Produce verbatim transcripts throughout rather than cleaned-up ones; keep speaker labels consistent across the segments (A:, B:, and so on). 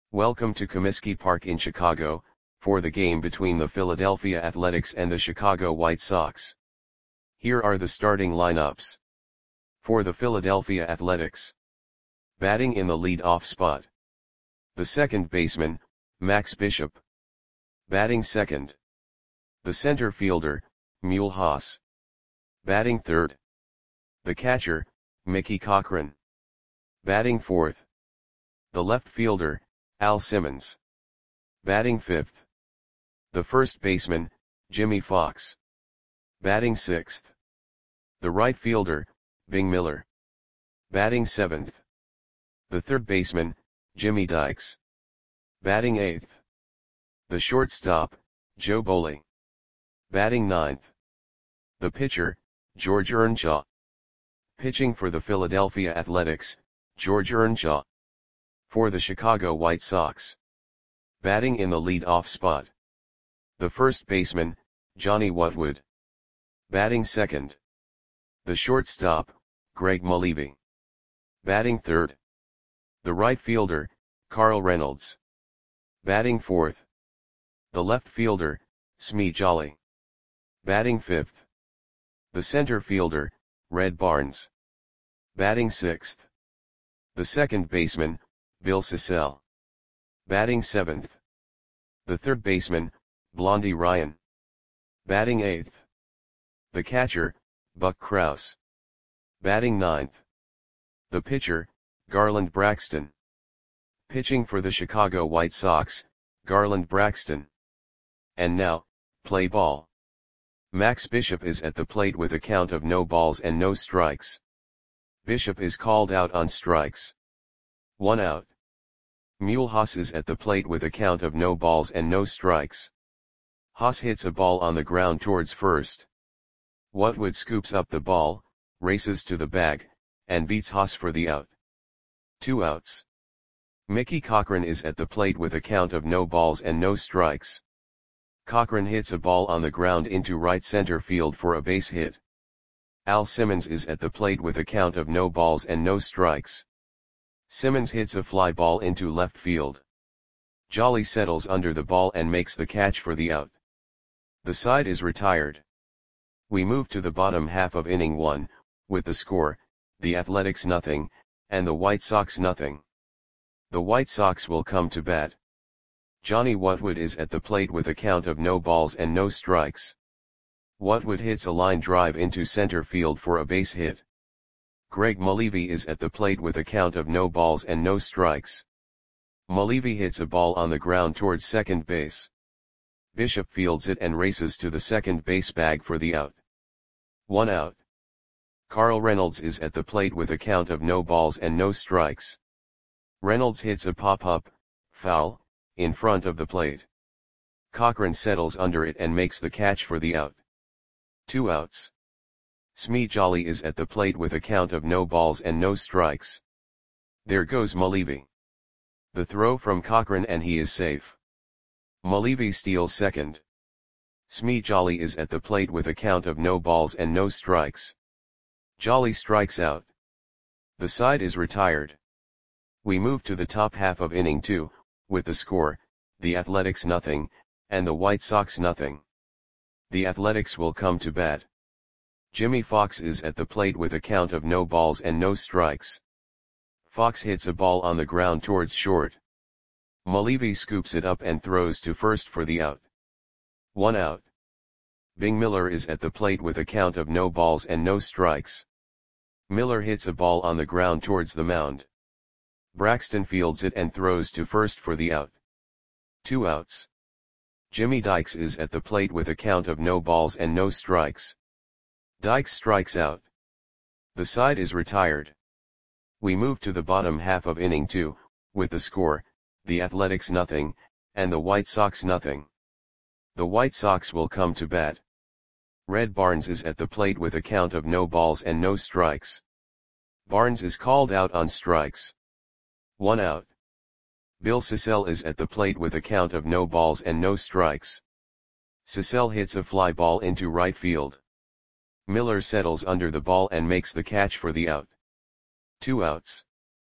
A: Welcome to Comiskey Park in Chicago, for the game between the Philadelphia Athletics and the Chicago White Sox. Here are the starting lineups. For the Philadelphia Athletics. Batting in the lead-off spot. The second baseman, Max Bishop. Batting second. The center fielder, Mule Haas. Batting third. The catcher, Mickey Cochrane. Batting fourth. The left fielder, Al Simmons. Batting fifth. The first baseman, Jimmy Fox. Batting sixth. The right fielder, Bing Miller. Batting seventh. The third baseman, Jimmy Dykes. Batting eighth. The shortstop, Joe Boley. Batting ninth. The pitcher, George Earnshaw. Pitching for the Philadelphia Athletics, George Earnshaw. For the Chicago White Sox. Batting in the lead-off spot. The first baseman, Johnny Whatwood. Batting second. The shortstop, Greg Mulleavy. Batting third. The right fielder, Carl Reynolds. Batting fourth. The left fielder, Smee Jolly. Batting fifth. The center fielder, Red Barnes. Batting sixth. The second baseman, Bill Sissell. Batting seventh. The third baseman, Blondie Ryan. Batting eighth. The catcher, Buck Krause. Batting ninth. The pitcher, Garland Braxton. Pitching for the Chicago White Sox, Garland Braxton. And now, play ball. Max Bishop is at the plate with a count of no balls and no strikes. Bishop is called out on strikes. One out. Mule Haas is at the plate with a count of no balls and no strikes. Haas hits a ball on the ground towards first. Whatwood scoops up the ball, races to the bag, and beats Haas for the out. Two outs. Mickey Cochrane is at the plate with a count of no balls and no strikes. Cochrane hits a ball on the ground into right center field for a base hit. Al Simmons is at the plate with a count of no balls and no strikes. Simmons hits a fly ball into left field. Jolly settles under the ball and makes the catch for the out. The side is retired. We move to the bottom half of inning one, with the score, the Athletics nothing, and the White Sox nothing. The White Sox will come to bat. Johnny Whatwood is at the plate with a count of no balls and no strikes. Whatwood hits a line drive into center field for a base hit. Greg Mulleavy is at the plate with a count of no balls and no strikes. Mulleavy hits a ball on the ground towards second base. Bishop fields it and races to the second base bag for the out. One out. Carl Reynolds is at the plate with a count of no balls and no strikes. Reynolds hits a pop-up, foul, in front of the plate. Cochrane settles under it and makes the catch for the out. Two outs. Smee Jolly is at the plate with a count of no balls and no strikes. There goes Mulleavy. The throw from Cochrane and he is safe. Mulleavy steals second. Smee Jolly is at the plate with a count of no balls and no strikes. Jolly strikes out. The side is retired. We move to the top half of inning two, with the score, the Athletics nothing, and the White Sox nothing. The Athletics will come to bat. Jimmy Fox is at the plate with a count of no balls and no strikes. Fox hits a ball on the ground towards short. Mulleavy scoops it up and throws to first for the out. One out. Bing Miller is at the plate with a count of no balls and no strikes. Miller hits a ball on the ground towards the mound. Braxton fields it and throws to first for the out. Two outs. Jimmy Dykes is at the plate with a count of no balls and no strikes. Dykes strikes out. The side is retired. We move to the bottom half of inning two, with the score, the Athletics nothing, and the White Sox nothing. The White Sox will come to bat. Red Barnes is at the plate with a count of no balls and no strikes. Barnes is called out on strikes. One out. Bill Sissell is at the plate with a count of no balls and no strikes. Sissell hits a fly ball into right field. Miller settles under the ball and makes the catch for the out. Two outs.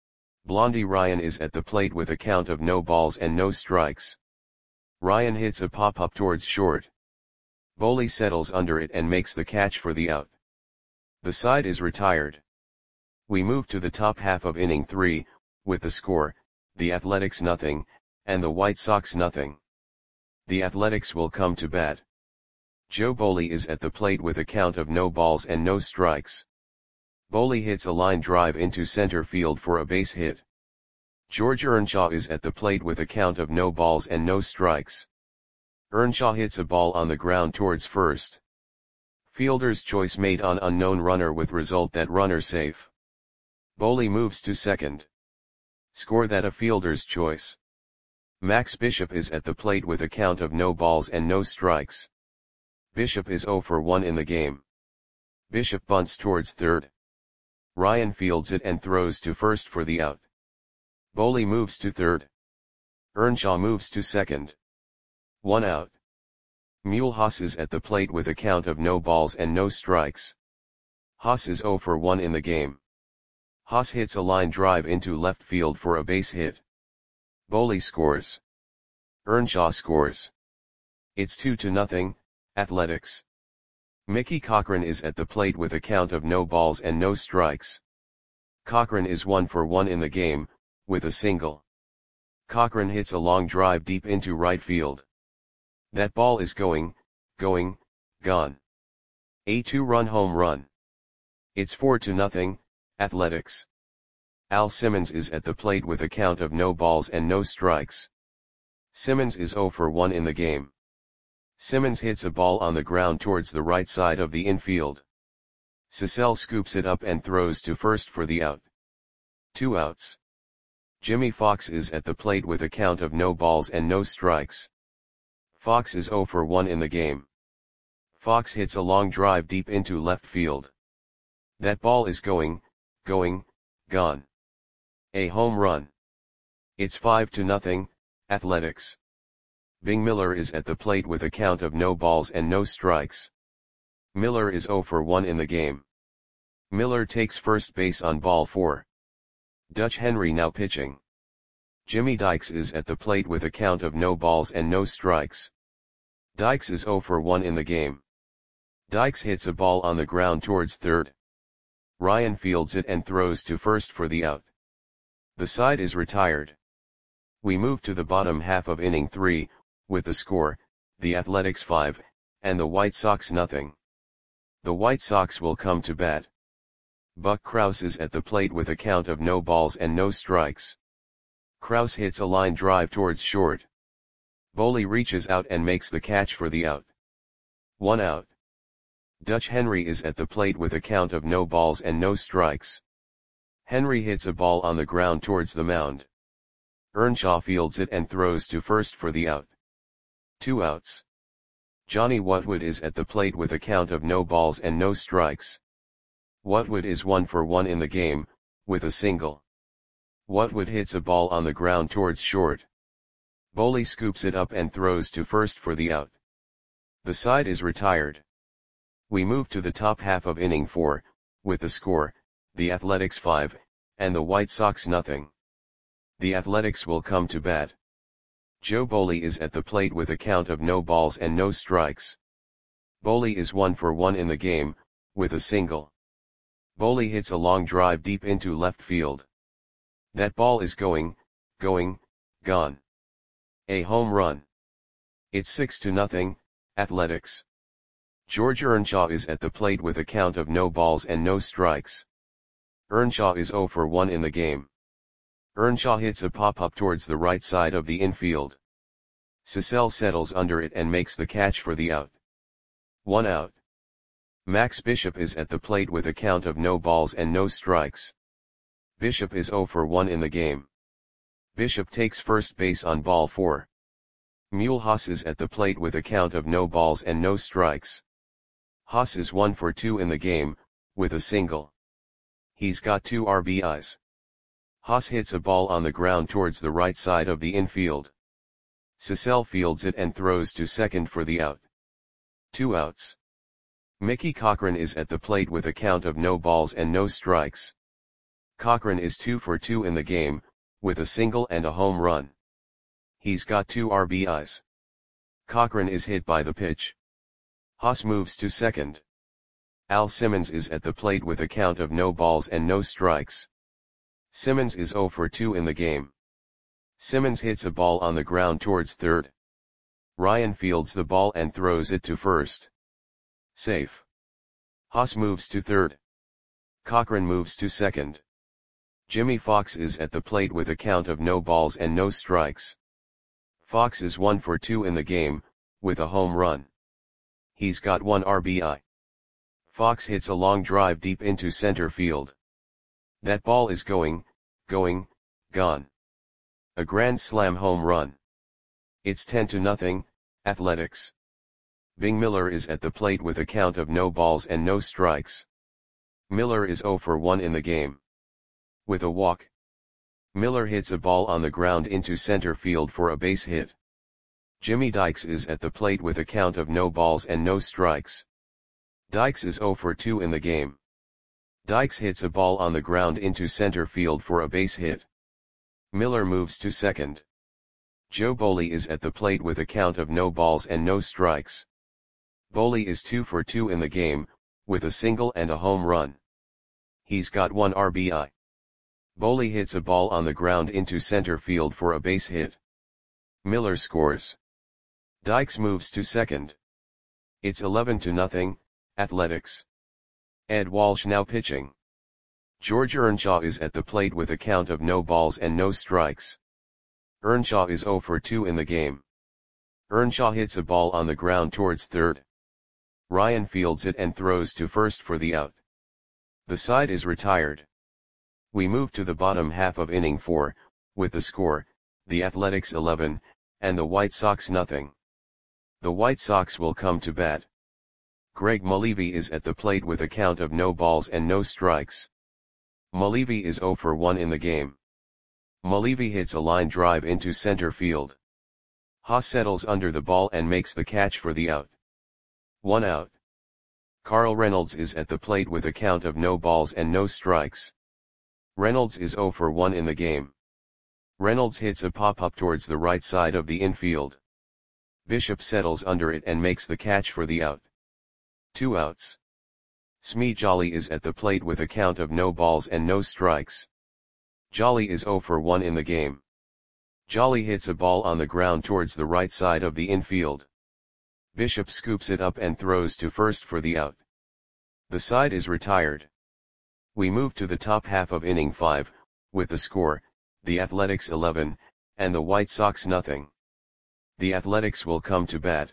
A: Blondie Ryan is at the plate with a count of no balls and no strikes. Ryan hits a pop-up towards short. Boley settles under it and makes the catch for the out. The side is retired. We move to the top half of inning three, with the score, the Athletics nothing, and the White Sox nothing. The Athletics will come to bat. Joe Boley is at the plate with a count of no balls and no strikes. Boley hits a line drive into center field for a base hit. George Earnshaw is at the plate with a count of no balls and no strikes. Earnshaw hits a ball on the ground towards first. Fielder's choice made on unknown runner with result that runner safe. Boley moves to second. Score that a fielder's choice. Max Bishop is at the plate with a count of no balls and no strikes. Bishop is oh for one in the game. Bishop bunts towards third. Ryan fields it and throws to first for the out. Boley moves to third. Earnshaw moves to second. One out. Mule Haas is at the plate with a count of no balls and no strikes. Haas is oh for one in the game. Haas hits a line drive into left field for a base hit. Boley scores. Earnshaw scores. It's two to nothing, Athletics. Mickey Cochran is at the plate with a count of no balls and no strikes. Cochran is one for one in the game, with a single. Cochran hits a long drive deep into right field. That ball is going, going, gone. A two-run home run. It's four to nothing, Athletics. Al Simmons is at the plate with a count of no balls and no strikes. Simmons is oh for one in the game. Simmons hits a ball on the ground towards the right side of the infield. Cecil scoops it up and throws to first for the out. Two outs. Jimmy Fox is at the plate with a count of no balls and no strikes. Fox is oh for one in the game. Fox hits a long drive deep into left field. That ball is going, going, gone. A home run. It's five to nothing, Athletics. Bing Miller is at the plate with a count of no balls and no strikes. Miller is oh for one in the game. Miller takes first base on ball four. Dutch Henry now pitching. Jimmy Dykes is at the plate with a count of no balls and no strikes. Dykes is oh for one in the game. Dykes hits a ball on the ground towards third. Ryan fields it and throws to first for the out. The side is retired. We move to the bottom half of inning three, with the score, the Athletics five, and the White Sox nothing. The White Sox will come to bat. Buck Krause is at the plate with a count of no balls and no strikes. Krause hits a line drive towards short. Boley reaches out and makes the catch for the out. One out. Dutch Henry is at the plate with a count of no balls and no strikes. Henry hits a ball on the ground towards the mound. Earnshaw fields it and throws to first for the out. Two outs. Johnny Whatwood is at the plate with a count of no balls and no strikes. Whatwood is one for one in the game, with a single. Whatwood hits a ball on the ground towards short. Boley scoops it up and throws to first for the out. The side is retired. We move to the top half of inning four, with the score, the Athletics five, and the White Sox nothing. The Athletics will come to bat. Joe Boley is at the plate with a count of no balls and no strikes. Boley is one for one in the game, with a single. Boley hits a long drive deep into left field. That ball is going, going, gone. A home run. It's six to nothing, Athletics. George Earnshaw is at the plate with a count of no balls and no strikes. Earnshaw is oh for one in the game. Earnshaw hits a pop-up towards the right side of the infield. Cecil settles under it and makes the catch for the out. One out. Max Bishop is at the plate with a count of no balls and no strikes. Bishop is oh for one in the game. Bishop takes first base on ball four. Mule Haas is at the plate with a count of no balls and no strikes. Haas is one for two in the game, with a single. He's got two R B Is. Haas hits a ball on the ground towards the right side of the infield. Cecil fields it and throws to second for the out. Two outs. Mickey Cochran is at the plate with a count of no balls and no strikes. Cochran is two for two in the game, with a single and a home run. He's got two R B Is. Cochran is hit by the pitch. Haas moves to second. Al Simmons is at the plate with a count of no balls and no strikes. Simmons is zero for two in the game. Simmons hits a ball on the ground towards third. Ryan fields the ball and throws it to first. Safe. Haas moves to third. Cochran moves to second. Jimmy Fox is at the plate with a count of no balls and no strikes. Fox is one for two in the game, with a home run. He's got one R B I. Fox hits a long drive deep into center field. That ball is going, going, gone. A grand slam home run. It's ten to nothing, Athletics. Bing Miller is at the plate with a count of no balls and no strikes. Miller is zero for one in the game. With a walk. Miller hits a ball on the ground into center field for a base hit. Jimmy Dykes is at the plate with a count of no balls and no strikes. Dykes is zero for two in the game. Dykes hits a ball on the ground into center field for a base hit. Miller moves to second. Joe Boley is at the plate with a count of no balls and no strikes. Boley is two for two in the game, with a single and a home run. He's got one R B I. Boley hits a ball on the ground into center field for a base hit. Miller scores. Dykes moves to second. It's eleven to nothing, Athletics. Ed Walsh now pitching. George Earnshaw is at the plate with a count of no balls and no strikes. Earnshaw is zero for two in the game. Earnshaw hits a ball on the ground towards third. Ryan fields it and throws to first for the out. The side is retired. We move to the bottom half of inning four, with the score, the Athletics eleven, and the White Sox nothing. The White Sox will come to bat. Greg Mulleavy is at the plate with a count of no balls and no strikes. Mulleavy is zero for one in the game. Mulleavy hits a line drive into center field. Haas settles under the ball and makes the catch for the out. One out. Carl Reynolds is at the plate with a count of no balls and no strikes. Reynolds is zero for one in the game. Reynolds hits a pop-up towards the right side of the infield. Bishop settles under it and makes the catch for the out. Two outs. Smee Jolly is at the plate with a count of no balls and no strikes. Jolly is zero for one in the game. Jolly hits a ball on the ground towards the right side of the infield. Bishop scoops it up and throws to first for the out. The side is retired. We move to the top half of inning five, with the score, the Athletics eleven, and the White Sox nothing. The Athletics will come to bat.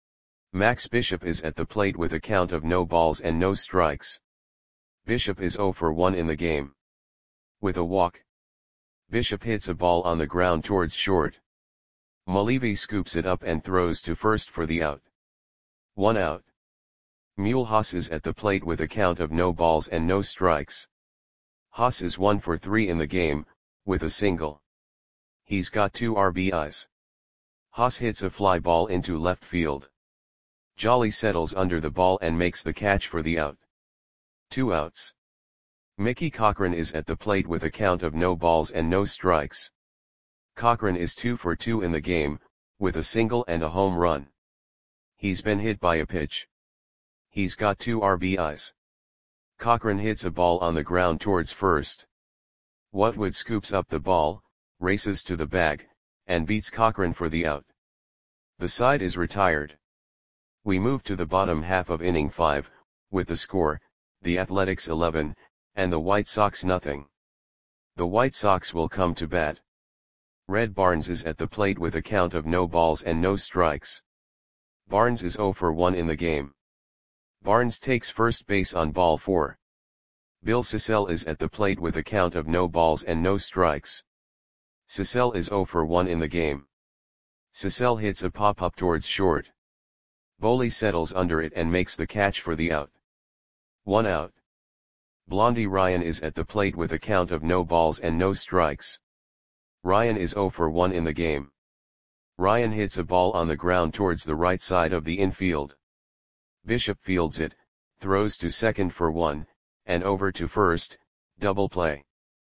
A: Max Bishop is at the plate with a count of no balls and no strikes. Bishop is zero for one in the game. With a walk. Bishop hits a ball on the ground towards short. Mulleavy scoops it up and throws to first for the out. One out. Mule Haas is at the plate with a count of no balls and no strikes. Haas is one for three in the game, with a single. He's got two R B Is. Haas hits a fly ball into left field. Jolly settles under the ball and makes the catch for the out. Two outs. Mickey Cochran is at the plate with a count of no balls and no strikes. Cochran is two for two in the game, with a single and a home run. He's been hit by a pitch. He's got two R B Is. Cochran hits a ball on the ground towards first. Whatwood scoops up the ball, races to the bag, and beats Cochran for the out. The side is retired. We move to the bottom half of inning five, with the score, the Athletics eleven, and the White Sox nothing. The White Sox will come to bat. Red Barnes is at the plate with a count of no balls and no strikes. Barnes is zero for one in the game. Barnes takes first base on ball four. Bill Sissell is at the plate with a count of no balls and no strikes. Sissell is zero for one in the game. Sissell hits a pop-up towards short. Boley settles under it and makes the catch for the out. One out. Blondie Ryan is at the plate with a count of no balls and no strikes. Ryan is zero for one in the game. Ryan hits a ball on the ground towards the right side of the infield. Bishop fields it, throws to second for one, and over to first, double play.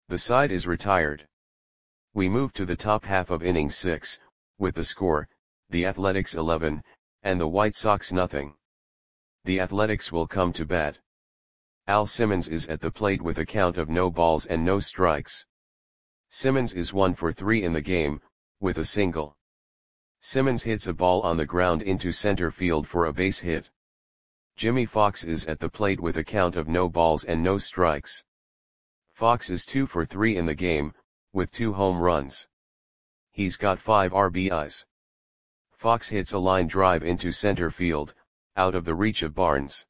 A: The side is retired. We move to the top half of inning six, with the score, the Athletics eleven, and the White Sox nothing. The Athletics will come to bat. Al Simmons is at the plate with a count of no balls and no strikes. Simmons is one for three in the game, with a single. Simmons hits a ball on the ground into center field for a base hit. Jimmy Fox is at the plate with a count of no balls and no strikes. Fox is two for three in the game, with two home runs. He's got five R B Is. Fox hits a line drive into center field, out of the reach of Barnes.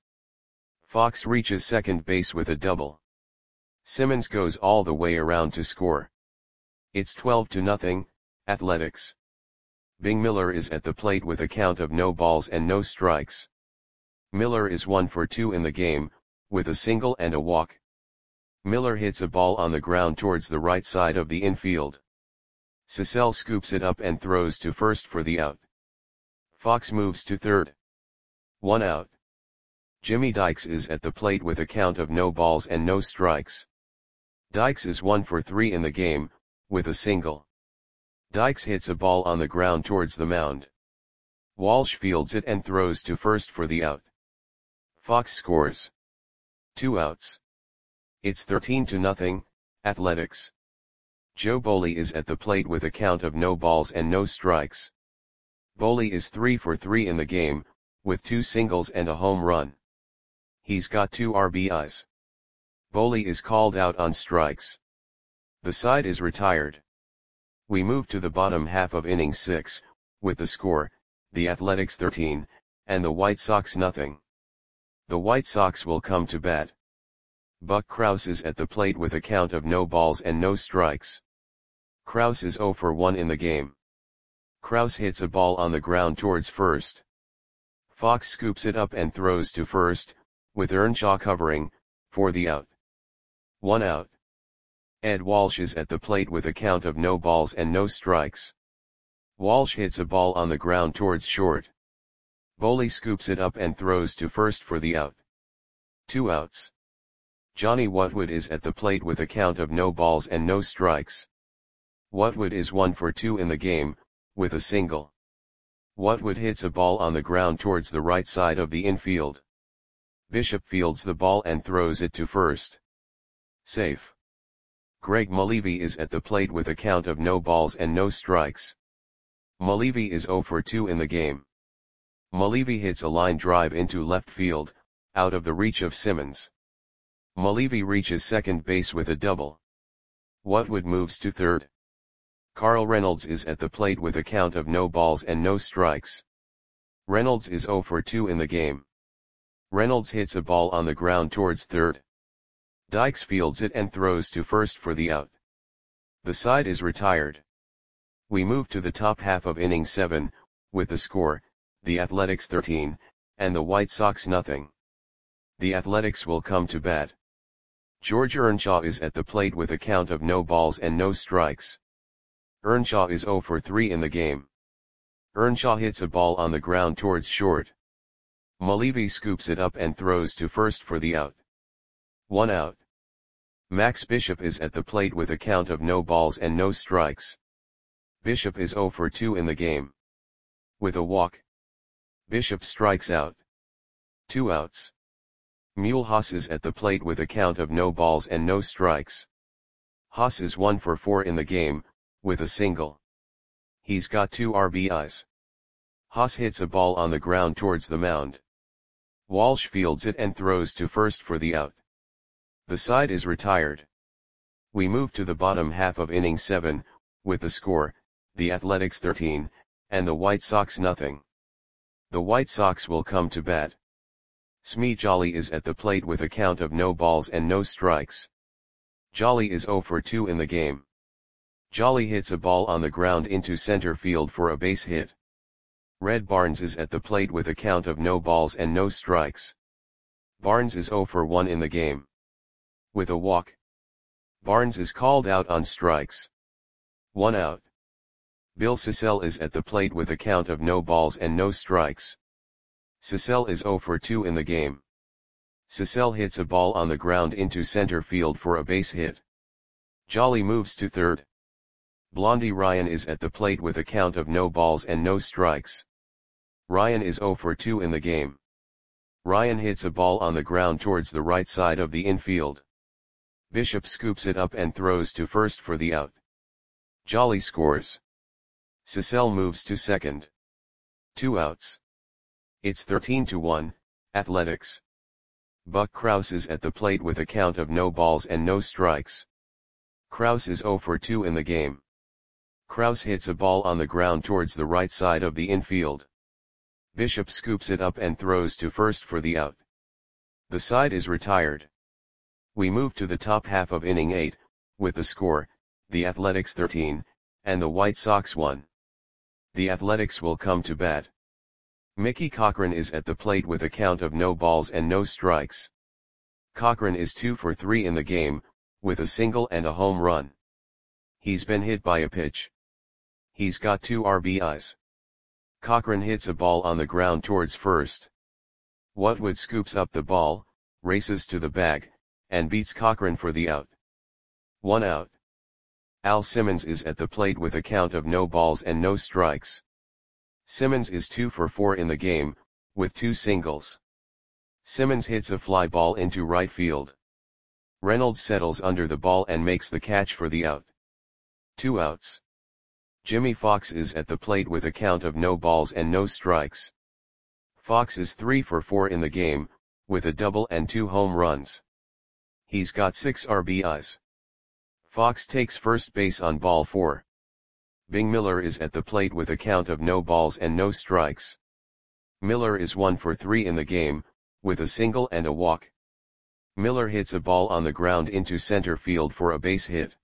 A: Fox reaches second base with a double. Simmons goes all the way around to score. It's twelve to nothing, Athletics. Bing Miller is at the plate with a count of no balls and no strikes. Miller is one for two in the game, with a single and a walk. Miller hits a ball on the ground towards the right side of the infield. Sissel scoops it up and throws to first for the out. Fox moves to third. One out. Jimmy Dykes is at the plate with a count of no balls and no strikes. Dykes is one for three in the game, with a single. Dykes hits a ball on the ground towards the mound. Walsh fields it and throws to first for the out. Fox scores. Two outs. It's thirteen to nothing, Athletics. Joe Boley is at the plate with a count of no balls and no strikes. Boley is three for three in the game, with two singles and a home run. He's got two R B Is. Boley is called out on strikes. The side is retired. We move to the bottom half of inning six, with the score, the Athletics thirteen, and the White Sox nothing. The White Sox will come to bat. Buck Krause is at the plate with a count of no balls and no strikes. Krause is zero for one in the game. Krause hits a ball on the ground towards first. Fox scoops it up and throws to first, with Earnshaw covering, for the out. One out. Ed Walsh is at the plate with a count of no balls and no strikes. Walsh hits a ball on the ground towards short. Boley scoops it up and throws to first for the out. Two outs. Johnny Whatwood is at the plate with a count of no balls and no strikes. Whatwood is one for two in the game, with a single. Whatwood hits a ball on the ground towards the right side of the infield. Bishop fields the ball and throws it to first. Safe. Greg Mulleavy is at the plate with a count of no balls and no strikes. Mulleavy is zero for two in the game. Mulleavy hits a line drive into left field, out of the reach of Simmons. Mulleavy reaches second base with a double. Whatwood moves to third. Carl Reynolds is at the plate with a count of no balls and no strikes. Reynolds is zero for two in the game. Reynolds hits a ball on the ground towards third. Dykes fields it and throws to first for the out. The side is retired. We move to the top half of inning seven, with the score, the Athletics thirteen, and the White Sox nothing. The Athletics will come to bat. George Earnshaw is at the plate with a count of no balls and no strikes. Earnshaw is zero for three in the game. Earnshaw hits a ball on the ground towards short. Mulleavy scoops it up and throws to first for the out. One out. Max Bishop is at the plate with a count of no balls and no strikes. Bishop is zero for two in the game. With a walk. Bishop strikes out. Two outs. Mule Haas is at the plate with a count of no balls and no strikes. Haas is one for four in the game, with a single. He's got two R B Is. Haas hits a ball on the ground towards the mound. Walsh fields it and throws to first for the out. The side is retired. We move to the bottom half of inning seven, with the score, the Athletics thirteen, and the White Sox nothing. The White Sox will come to bat. Smee Jolly is at the plate with a count of no balls and no strikes. Jolly is zero for two in the game. Jolly hits a ball on the ground into center field for a base hit. Red Barnes is at the plate with a count of no balls and no strikes. Barnes is zero for one in the game. With a walk. Barnes is called out on strikes. One out. Bill Sissel is at the plate with a count of no balls and no strikes. Sissel is zero for two in the game. Sissel hits a ball on the ground into center field for a base hit. Jolly moves to third. Blondie Ryan is at the plate with a count of no balls and no strikes. Ryan is zero for two in the game. Ryan hits a ball on the ground towards the right side of the infield. Bishop scoops it up and throws to first for the out. Jolly scores. Cecile moves to second. Two outs. It's thirteen to one, Athletics. Buck Krause is at the plate with a count of no balls and no strikes. Krause is zero for two in the game. Krause hits a ball on the ground towards the right side of the infield. Bishop scoops it up and throws to first for the out. The side is retired. We move to the top half of inning eight, with the score, the Athletics thirteen, and the White Sox one. The Athletics will come to bat. Mickey Cochrane is at the plate with a count of no balls and no strikes. Cochrane is two for three in the game, with a single and a home run. He's been hit by a pitch. He's got two R B Is. Cochrane hits a ball on the ground towards first. Whatwood scoops up the ball, races to the bag, and beats Cochrane for the out. One out. Al Simmons is at the plate with a count of no balls and no strikes. Simmons is two for four in the game, with two singles. Simmons hits a fly ball into right field. Reynolds settles under the ball and makes the catch for the out. Two outs. Jimmy Fox is at the plate with a count of no balls and no strikes. Fox is three for four in the game, with a double and two home runs. He's got six R B Is. Fox takes first base on ball four. Bing Miller is at the plate with a count of no balls and no strikes. Miller is one for three in the game, with a single and a walk. Miller hits a ball on the ground into center field for a base hit.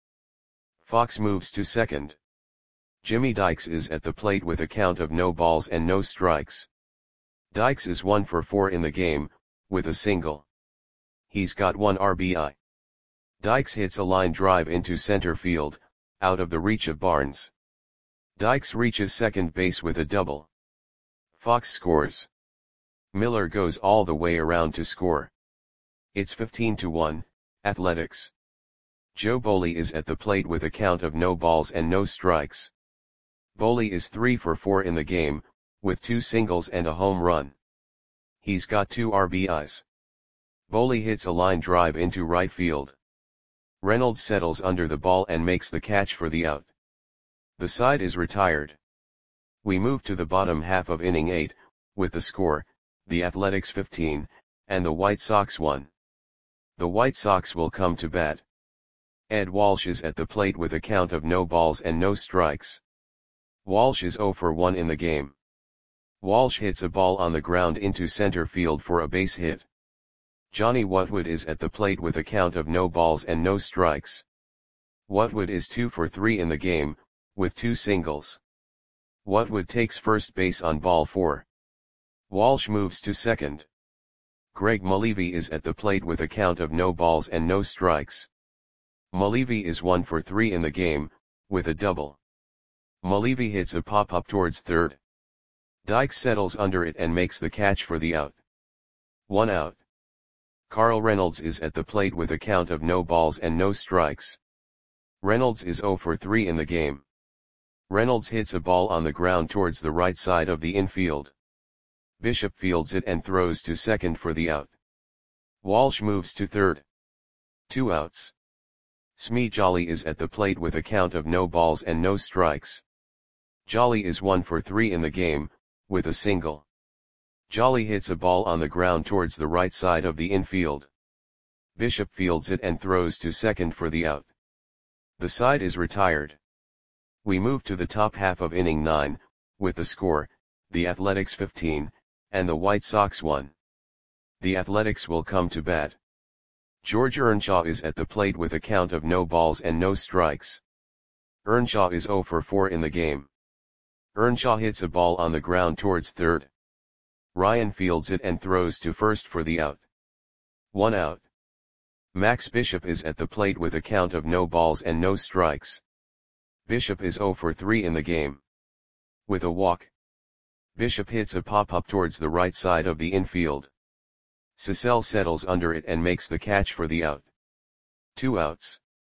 A: Fox moves to second. Jimmy Dykes is at the plate with a count of no balls and no strikes. Dykes is one for four in the game, with a single. He's got one R B I. Dykes hits a line drive into center field, out of the reach of Barnes. Dykes reaches second base with a double. Fox scores. Miller goes all the way around to score. It's fifteen to one, Athletics. Joe Boley is at the plate with a count of no balls and no strikes. Boley is three for four in the game, with two singles and a home run. He's got two R B Is. Boley hits a line drive into right field. Reynolds settles under the ball and makes the catch for the out. The side is retired. We move to the bottom half of inning eight, with the score, the Athletics fifteen, and the White Sox one. The White Sox will come to bat. Ed Walsh is at the plate with a count of no balls and no strikes. Walsh is zero for one in the game. Walsh hits a ball on the ground into center field for a base hit. Johnny Whatwood is at the plate with a count of no balls and no strikes. Whatwood is two for three in the game, with two singles. Whatwood takes first base on ball four. Walsh moves to second. Greg Mulleavy is at the plate with a count of no balls and no strikes. Mulleavy is one for three in the game, with a double. Mulleavy hits a pop-up towards third. Dykes settles under it and makes the catch for the out. One out. Carl Reynolds is at the plate with a count of no balls and no strikes. Reynolds is zero for three in the game. Reynolds hits a ball on the ground towards the right side of the infield. Bishop fields it and throws to second for the out. Walsh moves to third. Two outs. Smee Jolly is at the plate with a count of no balls and no strikes. Jolly is one for three in the game, with a single. Jolly hits a ball on the ground towards the right side of the infield. Bishop fields it and throws to second for the out. The side is retired. We move to the top half of inning nine, with the score, the Athletics fifteen, and the White Sox one. The Athletics will come to bat. George Earnshaw is at the plate with a count of no balls and no strikes. Earnshaw is zero for four in the game. Earnshaw hits a ball on the ground towards third. Ryan fields it and throws to first for the out. One out. Max Bishop is at the plate with a count of no balls and no strikes. Bishop is zero for three in the game. With a walk. Bishop hits a pop-up towards the right side of the infield. Cecile settles under it and makes the catch for the out. Two outs.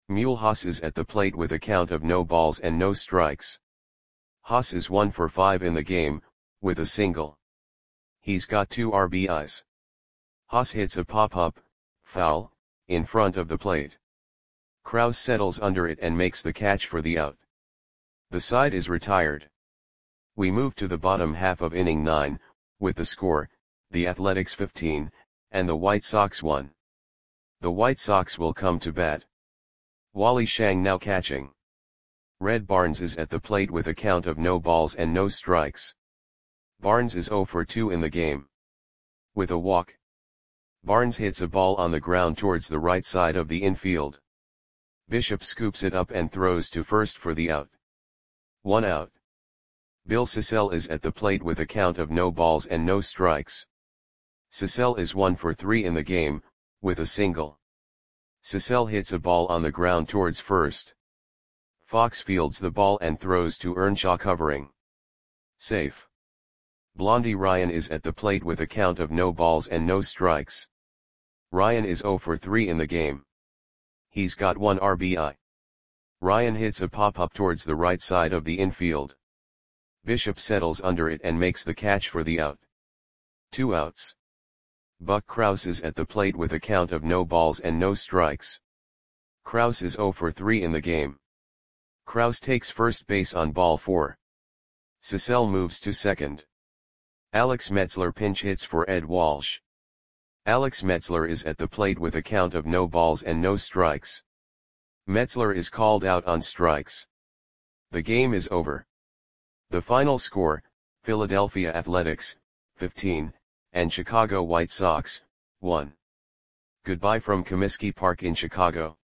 A: Mule Haas is at the plate with a count of no balls and no strikes. Haas is one for five in the game, with a single. He's got two R B Is. Haas hits a pop-up, foul, in front of the plate. Kraus settles under it and makes the catch for the out. The side is retired. We move to the bottom half of inning nine, with the score, the Athletics fifteen, and the White Sox one. The White Sox will come to bat. Wally Shang now catching. Red Barnes is at the plate with a count of no balls and no strikes. Barnes is zero for two in the game. With a walk. Barnes hits a ball on the ground towards the right side of the infield. Bishop scoops it up and throws to first for the out. One out. Bill Sissell is at the plate with a count of no balls and no strikes. Sissell is one for three in the game, with a single. Sissell hits a ball on the ground towards first. Fox fields the ball and throws to Earnshaw covering. Safe. Blondie Ryan is at the plate with a count of no balls and no strikes. Ryan is zero for three in the game. He's got one R B I. Ryan hits a pop-up towards the right side of the infield. Bishop settles under it and makes the catch for the out. Two outs. Buck Kraus is at the plate with a count of no balls and no strikes. Kraus is zero for three in the game. Kraus takes first base on ball four. Sissell moves to second. Alex Metzler pinch hits for Ed Walsh. Alex Metzler is at the plate with a count of no balls and no strikes. Metzler is called out on strikes. The game is over. The final score, Philadelphia Athletics, fifteen, and Chicago White Sox, one. Goodbye from Comiskey Park in Chicago.